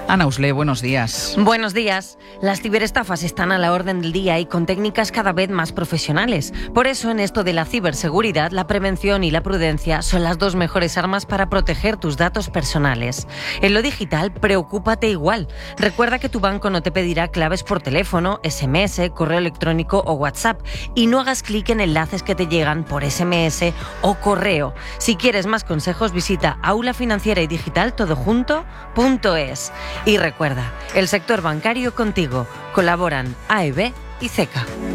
Ana Usle, buenos días. Buenos días. Las ciberestafas están a la orden del día y con técnicas cada vez más profesionales. Por eso, en esto de la ciberseguridad, la prevención y la prudencia son las dos mejores armas para proteger tus datos personales. En lo digital, preocúpate igual. Recuerda que tu banco no te pedirá claves por teléfono, SMS, correo electrónico o WhatsApp, y no hagas clic en enlaces que te llegan por SMS o correo. Si quieres más consejos, visita aulafinanciera y digital todojunto.es. Y recuerda, el sector bancario contigo. Colaboran AEB y CECA.